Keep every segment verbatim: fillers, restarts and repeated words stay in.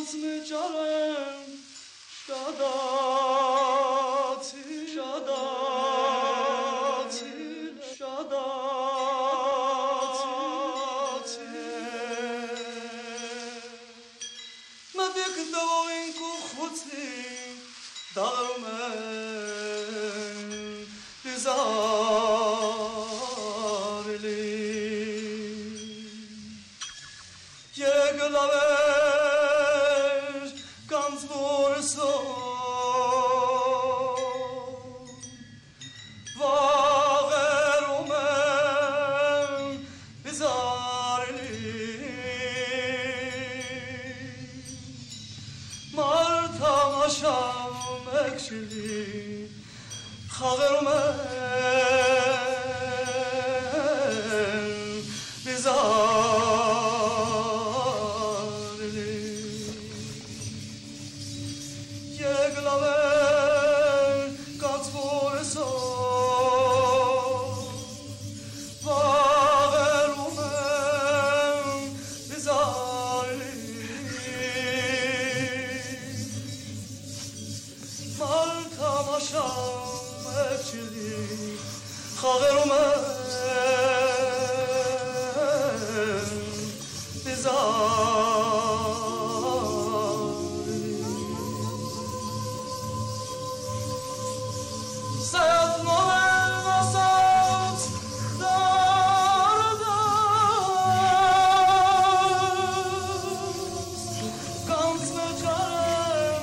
ganz mit Jarem, Shadati, Shadati, Shadati. Ma dik doin ku khutli, darumen, bizarli. Jeglaver ganz vår sång Vager om en bizarrlig Marta masham ekshili Vager om en bizarrlig Jeglaver ganz vår sång Vager om en bizarrlig Malta masham ekshili Vager om en bizarrlig Sayat noel nasat dardas Ganz med jarem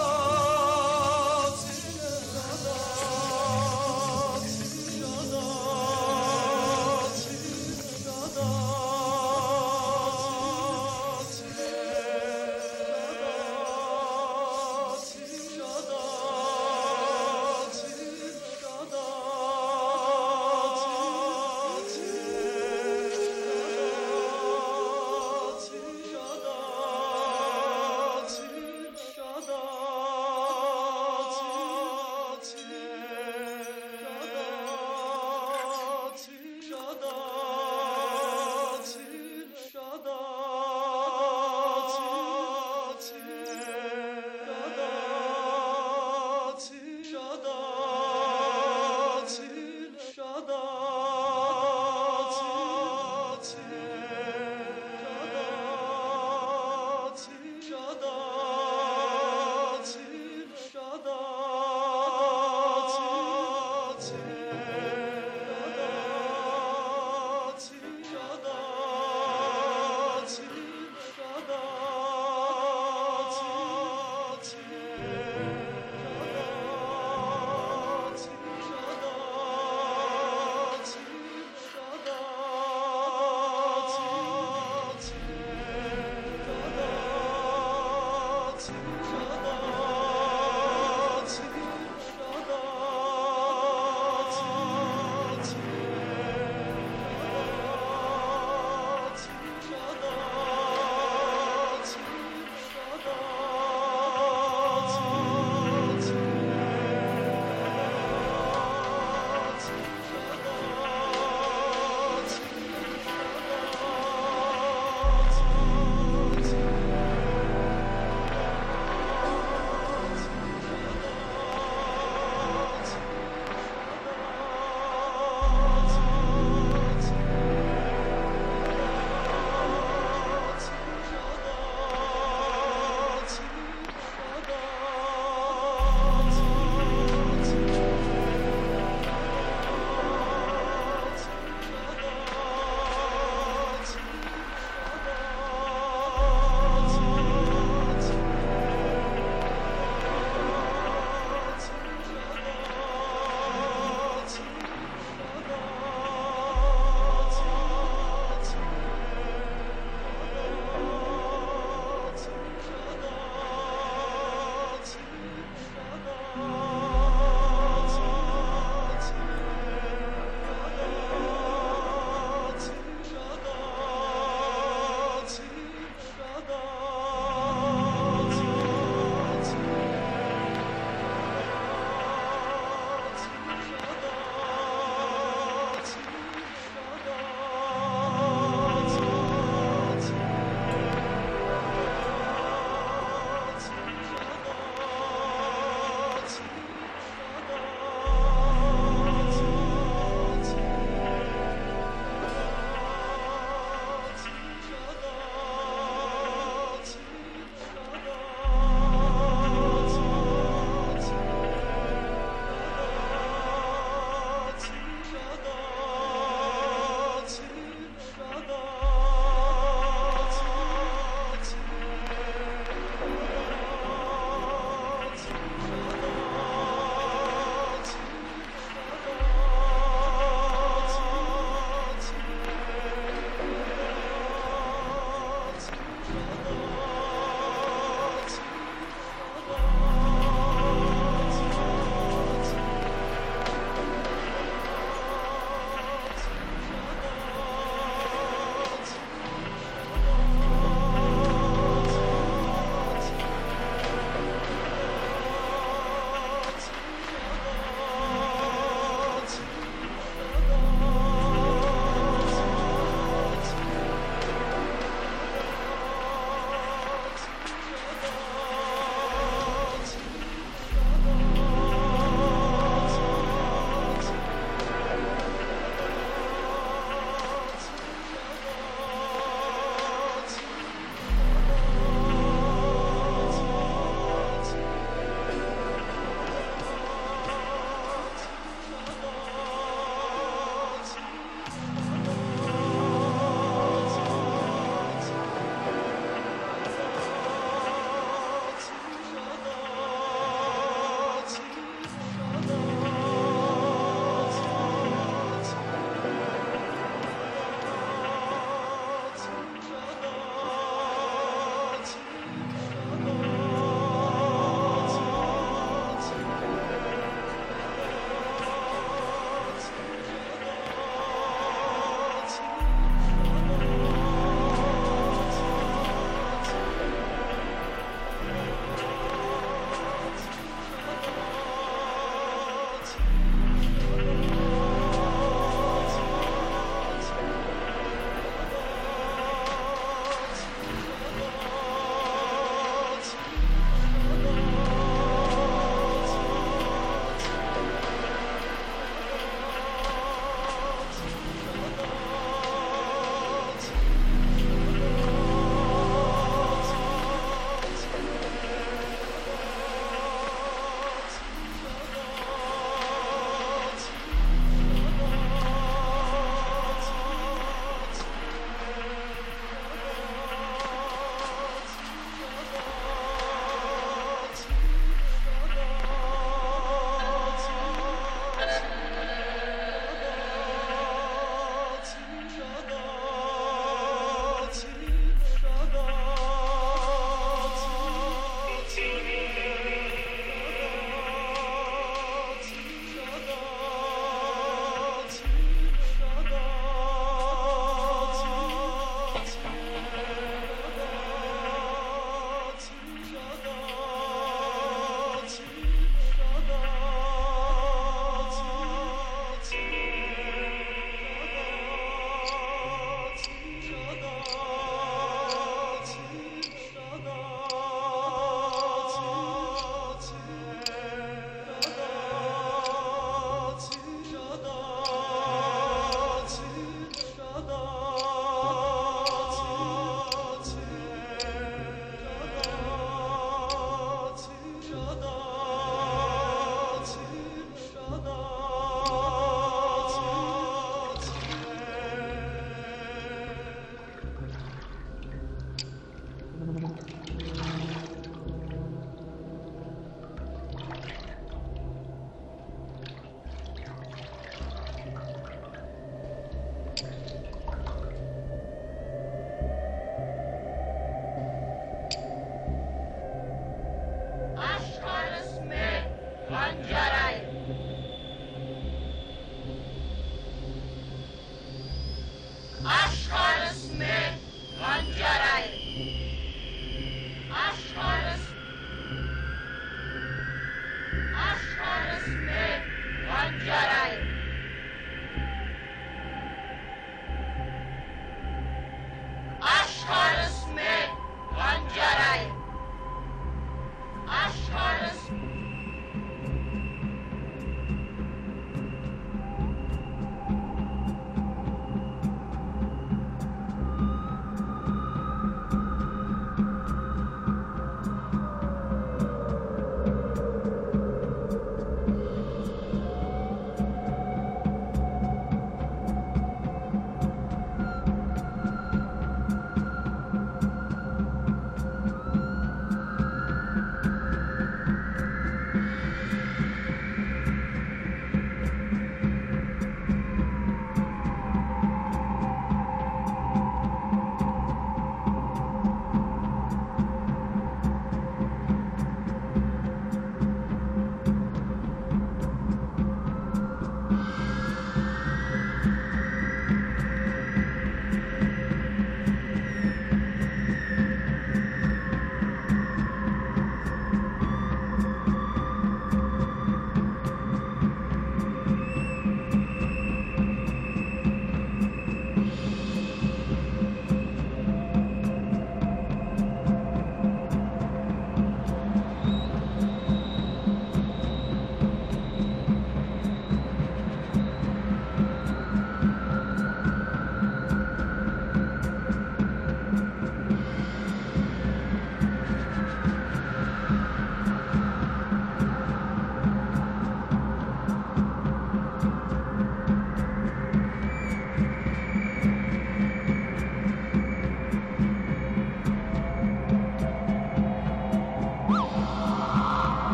Shadati Shadati Shadati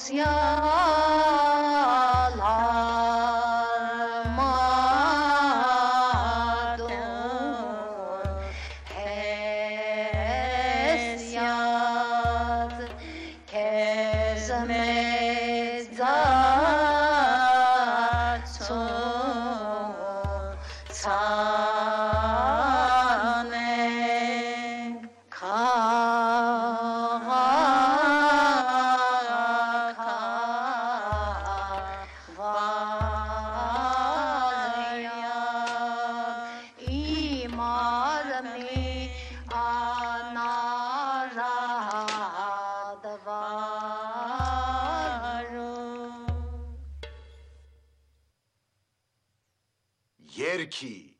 Yer ki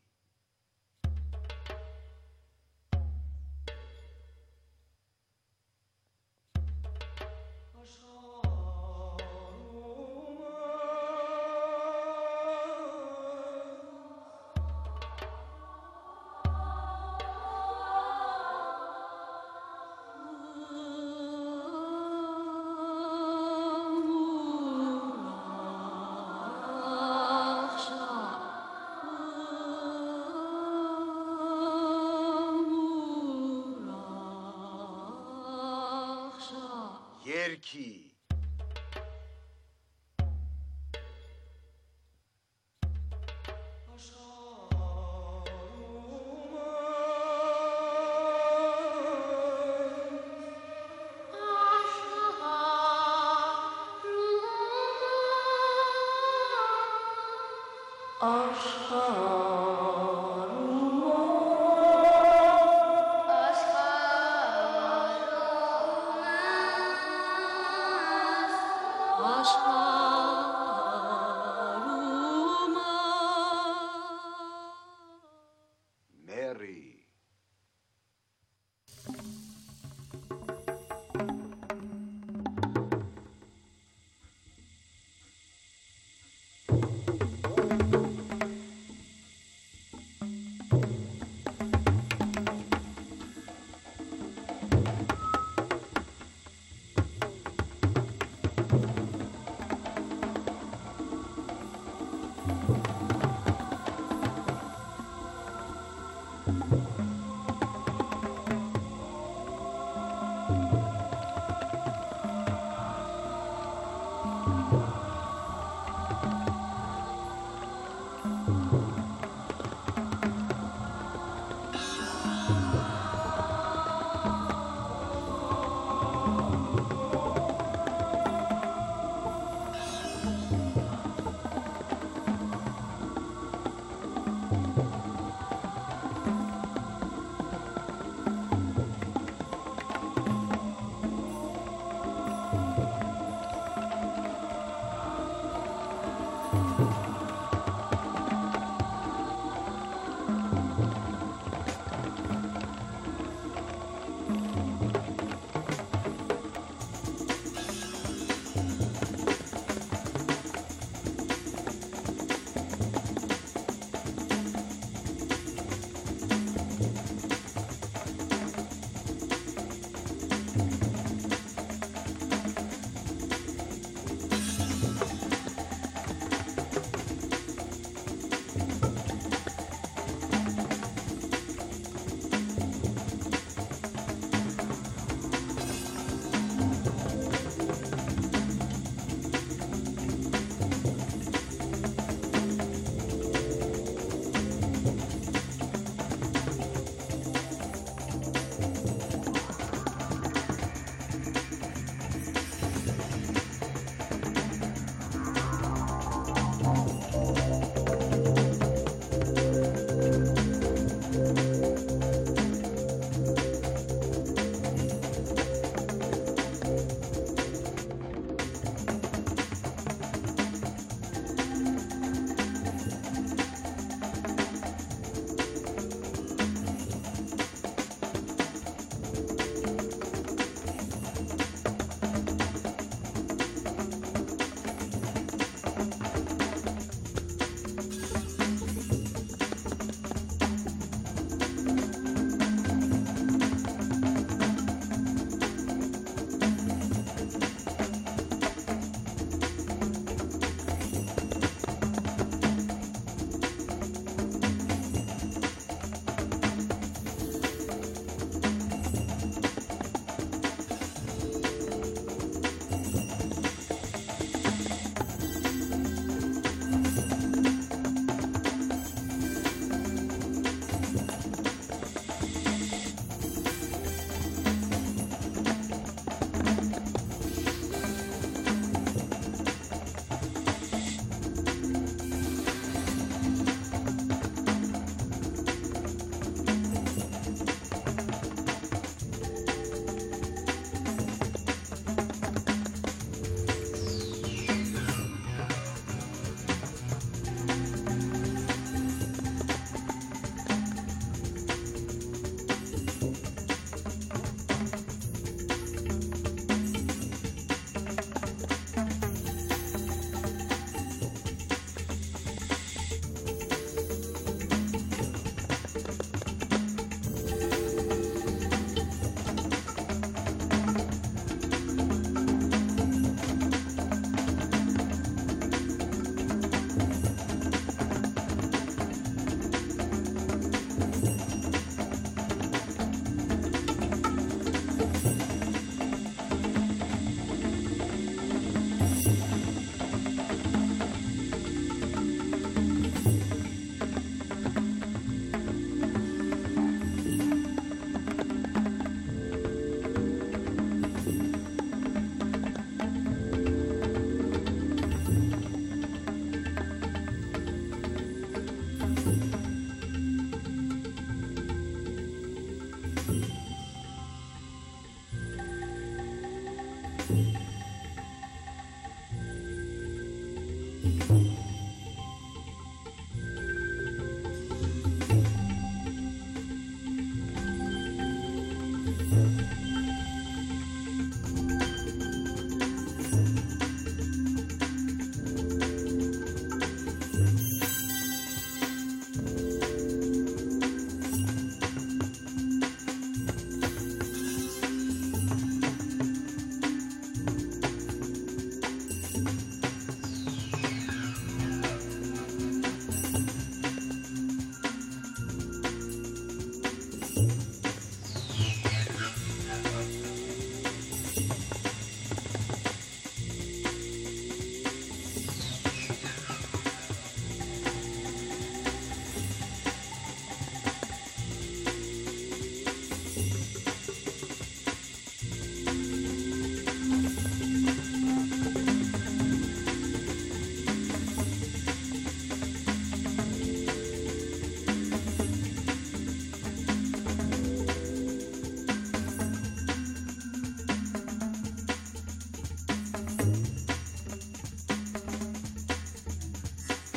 yer ki Mary.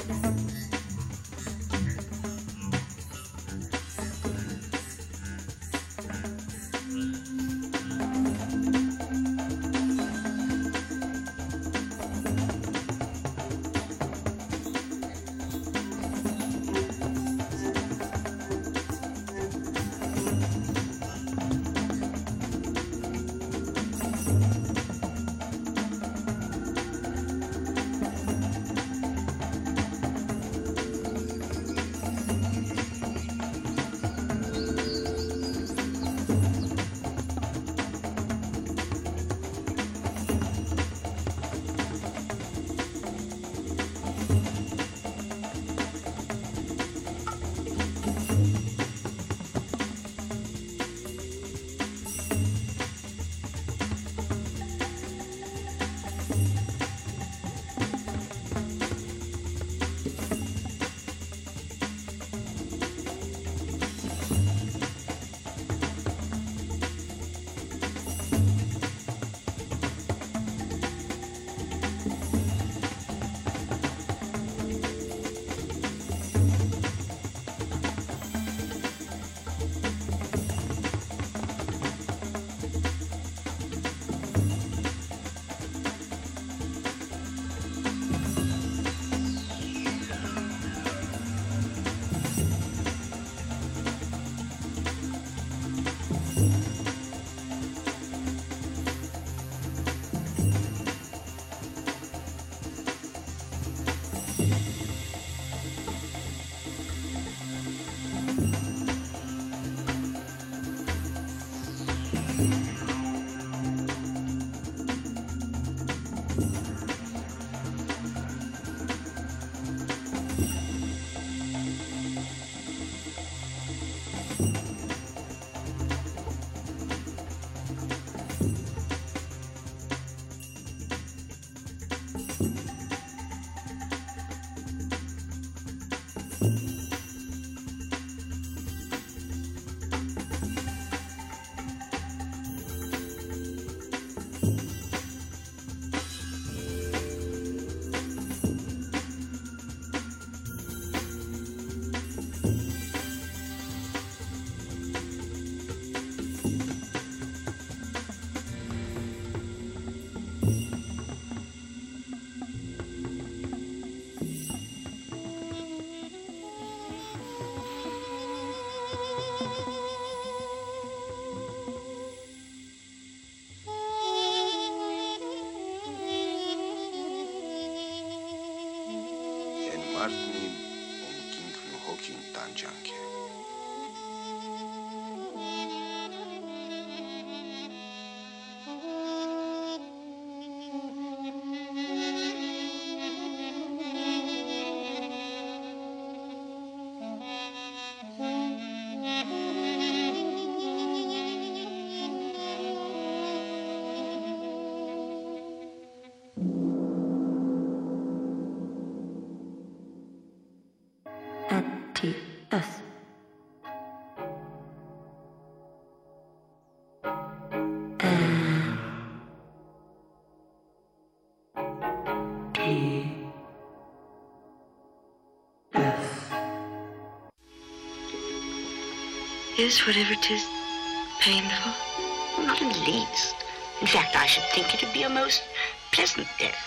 Martnim omking hoking tanjanke. T S T S Is whatever 'tis painful? Not in the least. In fact, I should think it'd be a most pleasant death.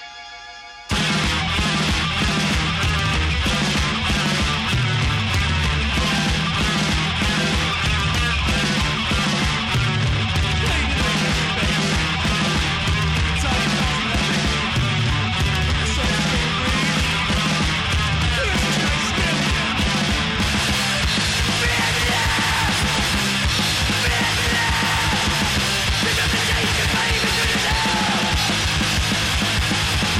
Remember the days of fame and good as hell.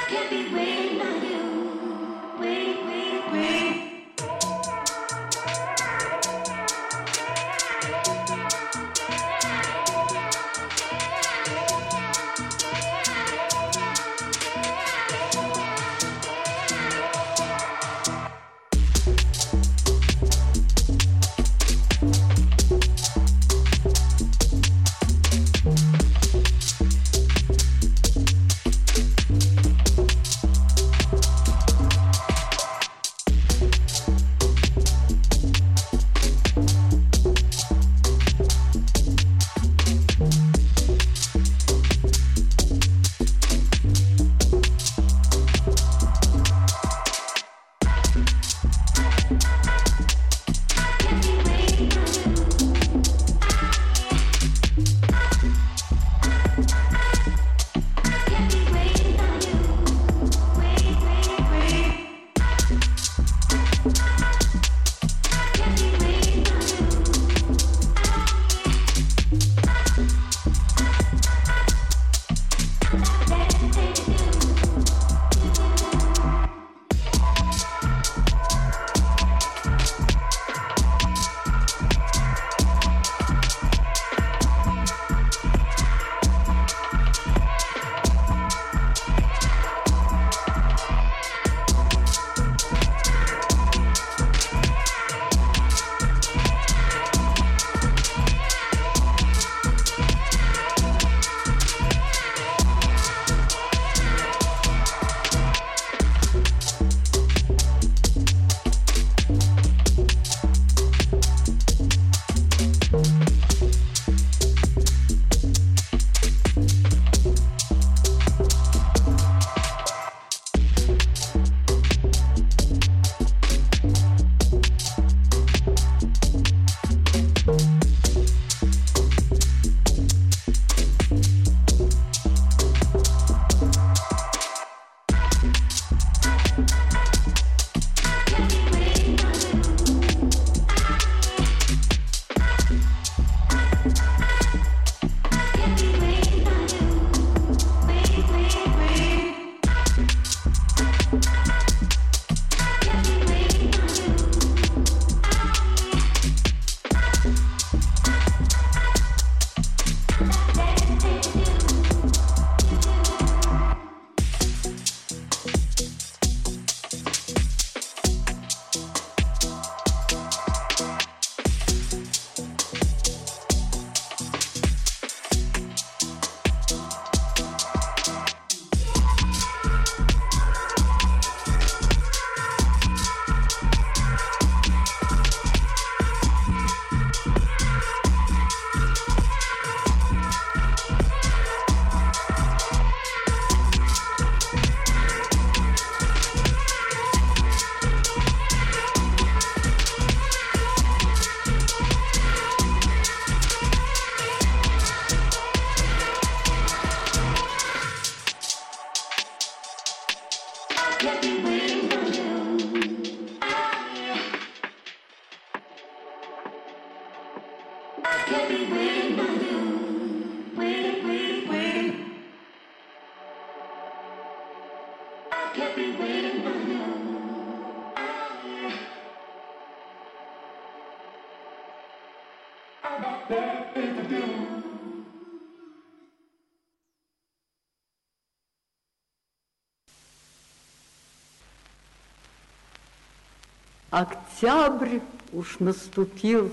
Октябрь уж наступил,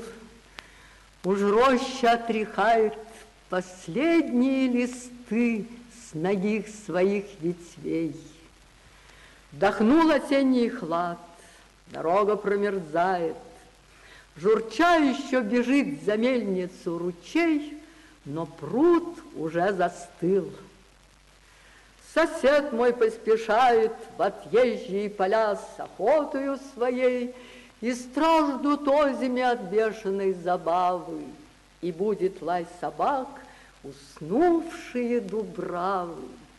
уж роща отряхает последние листы с ногих своих ветвей. Вдохнул осенний хлад, дорога промерзает, журча еще бежит за мельницу ручей, но пруд уже застыл. Сосед мой поспешает в отъезжие поля с охотою своей, и страждут озими от бешеной забавы, и будет лай собак, уснувшие дубравы.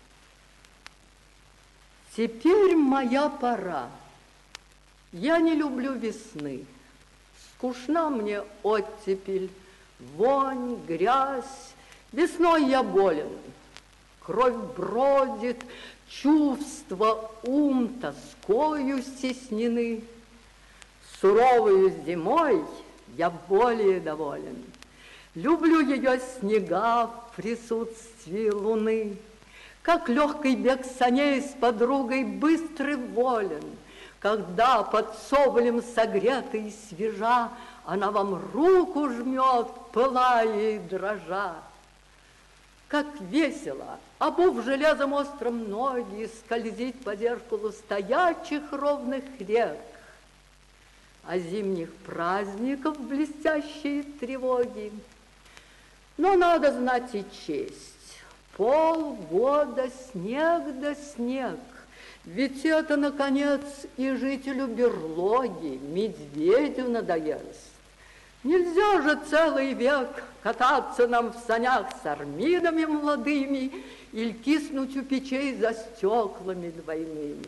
Теперь моя пора. Я не люблю весны. Скучна мне оттепель, вонь, грязь. Весной я болен. кровь бродит, чувства, ум тоскою стеснены. Суровою зимой я более доволен. Люблю ее снега в присутствии луны. Как легкий бег саней с подругой быстрый волен, когда под соболем согретый свежа она вам руку жмет, пылая и дрожа. Как весело, обув железом остром ноги, скользить по зеркалу стоячих ровных рек, а зимних праздников блестящие тревоги. Но надо знать и честь. Полгода снег да снег, ведь это, наконец, и жителю берлоги, медведю надоест. Нельзя же целый век кататься нам в санях с армидами молодыми или киснуть у печей за стеклами двойными.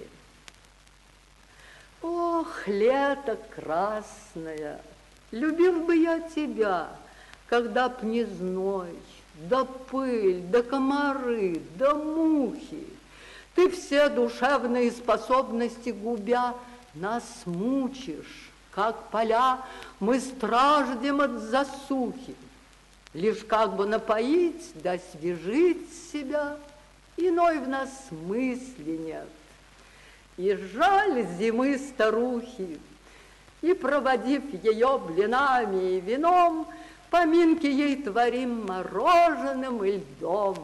Ох, лето красное, любил бы я тебя, когда б не зной, да пыль, да комары, да мухи. Ты все душевные способности губя нас мучишь, как поля мы страждем от засухи. Лишь как бы напоить да освежить себя, иной в нас мысли нет. И жаль зимы старухи, и, проводив ее блинами и вином, поминки ей творим мороженым и льдом.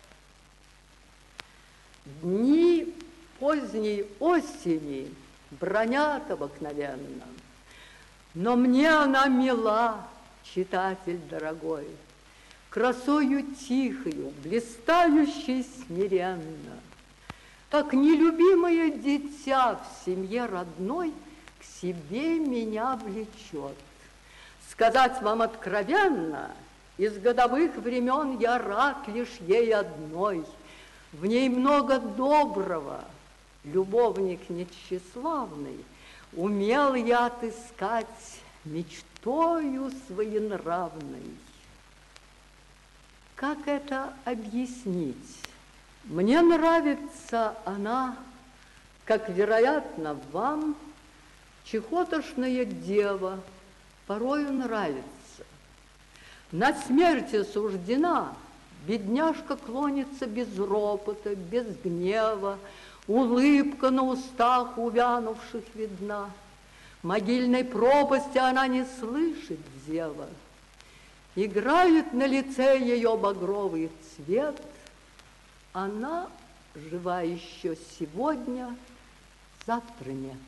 Дни поздней осени бронят обыкновенно, но мне она мила, читатель дорогой, красою тихою, блистающей смиренно, как нелюбимое дитя в семье родной к себе меня влечет. Сказать вам откровенно, из годовых времен я рад лишь ей одной. В ней много доброго, любовник нетщеславный, умел я отыскать мечтою своенравной. Как это объяснить? Мне нравится она, как, вероятно, вам, чехотошная дева, порою нравится. На смерти суждена, бедняжка клонится без ропота, без гнева, улыбка на устах увянувших видна. Могильной пропасти она не слышит зева. Играет на лице ее багровый цвет. Она жива еще сегодня, завтра нет.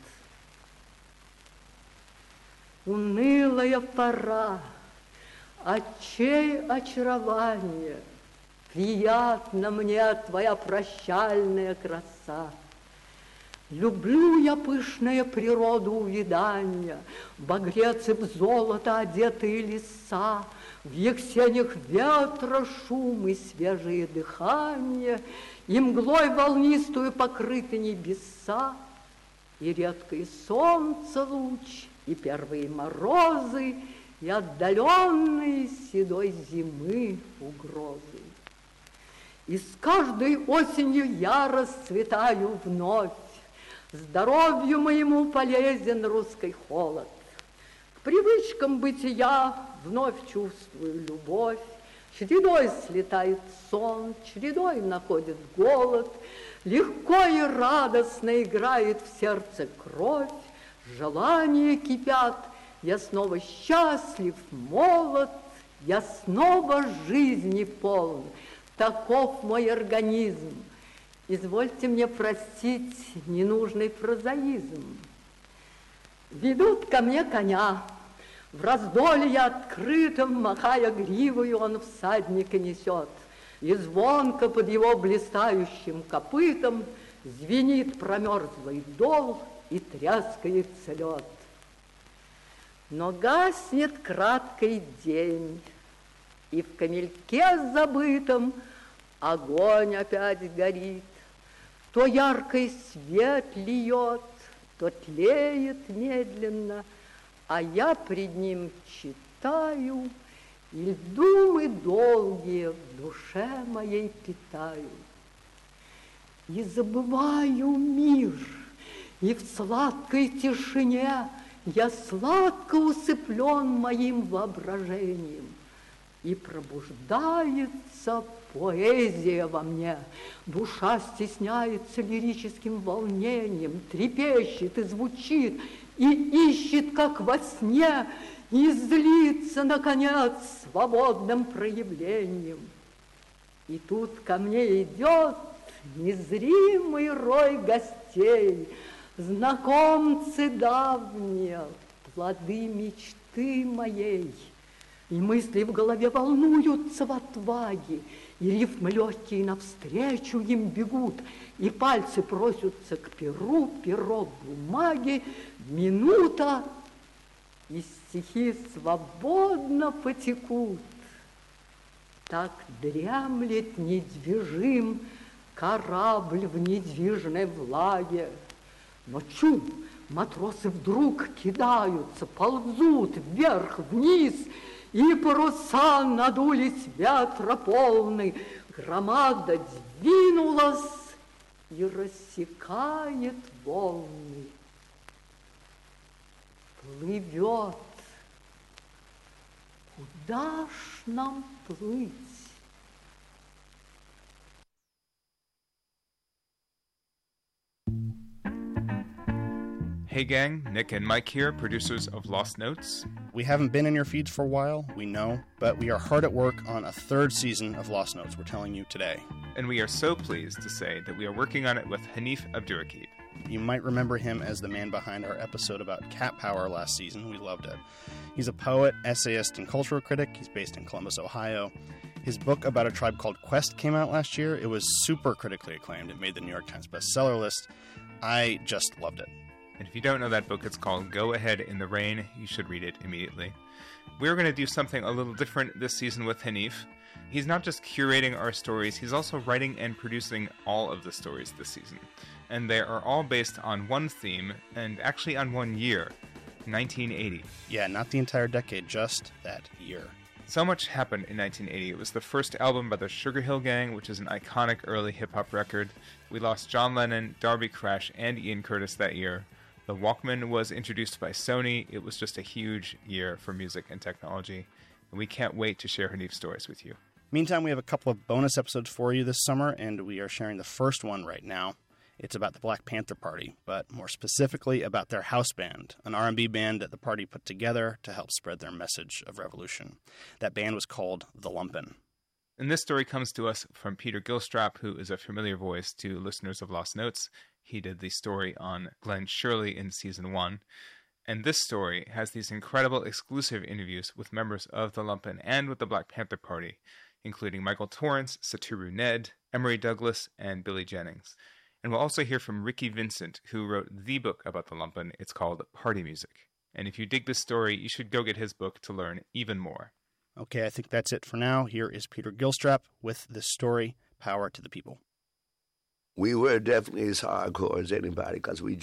Унылая пора, очей очарование, приятна мне твоя прощальная краса. Люблю я пышная природу увядания, багрец и в золото одетые леса, в их сенях ветра шум и свежие дыхания, и мглой волнистую покрыты небеса, и редкое солнце луч, и первые морозы, и отдаленные седой зимы угрозы. И с каждой осенью я расцветаю вновь, здоровью моему полезен русский холод. К привычкам бытия вновь чувствую любовь, чередой слетает сон, чередой находит голод, легко и радостно играет в сердце кровь, желания кипят, я снова счастлив, молод, я снова жизни полн, таков мой организм. Извольте мне простить ненужный прозаизм. Ведут ко мне коня, в раздолье открытом, махая гривою, он всадника несет, и звонко под его блистающим копытом звенит промерзлый дол и тряскается лед. Но гаснет краткий день, и в камельке забытом огонь опять горит. То яркий свет льет, то тлеет медленно, а я пред ним читаю, и думы долгие в душе моей питаю. И забываю мир, и в сладкой тишине я сладко усыплен моим воображением. И пробуждается поэзия во мне. Душа стесняется лирическим волнением, трепещет и звучит, и ищет, как во сне, и злится, наконец, свободным проявлением. И тут ко мне идет незримый рой гостей, знакомцы давние, плоды мечты моей. И мысли в голове волнуются в отваге, и рифмы легкие навстречу им бегут, и пальцы просятся к перу, перо к бумаге, минута, и стихи свободно потекут. Так дремлет недвижим корабль в недвижной влаге. Но чу, матросы вдруг кидаются, ползут вверх-вниз, и паруса надулись ветра полны, громада двинулась и рассекает волны. Плывет. Куда ж нам плыть? Hey gang, Nick and Mike here, producers of Lost Notes. We haven't been in your feeds for a while, we know, but we are hard at work on a third season of Lost Notes, we're telling you today. And we are so pleased to say that we are working on it with Hanif Abdurraqib. You might remember him as the man behind our episode about cat power last season. We loved it. He's a poet, essayist, and cultural critic. He's based in Columbus, Ohio. His book about a tribe called Quest came out last year. It was super critically acclaimed. It made the New York Times bestseller list. I just loved it. And if you don't know that book, it's called Go Ahead in the Rain. You should read it immediately. We're going to do something a little different this season with Hanif. He's not just curating our stories, he's also writing and producing all of the stories this season. And they are all based on one theme, and actually on one year, nineteen eighty. Yeah, not the entire decade, just that year. So much happened in nineteen eighty. It was the first album by the Sugar Hill Gang, which is an iconic early hip-hop record. We lost John Lennon, Darby Crash, and Ian Curtis that year. The Walkman was introduced by Sony. It was just a huge year for music and technology. And we can't wait to share Hanif's stories with you. Meantime, we have a couple of bonus episodes for you this summer, and we are sharing the first one right now. It's about the Black Panther Party, but more specifically about their house band, an R and B band that the party put together to help spread their message of revolution. That band was called The Lumpen. And this story comes to us from Peter Gilstrap, who is a familiar voice to listeners of Lost Notes. He did the story on Glenn Shirley in season one. And this story has these incredible exclusive interviews with members of The Lumpen and with the Black Panther Party, including Michael Torrance, Satiru Ned, Emory Douglas, and Billy Jennings. And we'll also hear from Ricky Vincent, who wrote the book about the Lumpen. It's called Party Music. And if you dig this story, you should go get his book to learn even more. Okay, I think that's it for now. Here is Peter Gilstrap with this story, Power to the People. We were definitely as hardcore as anybody because we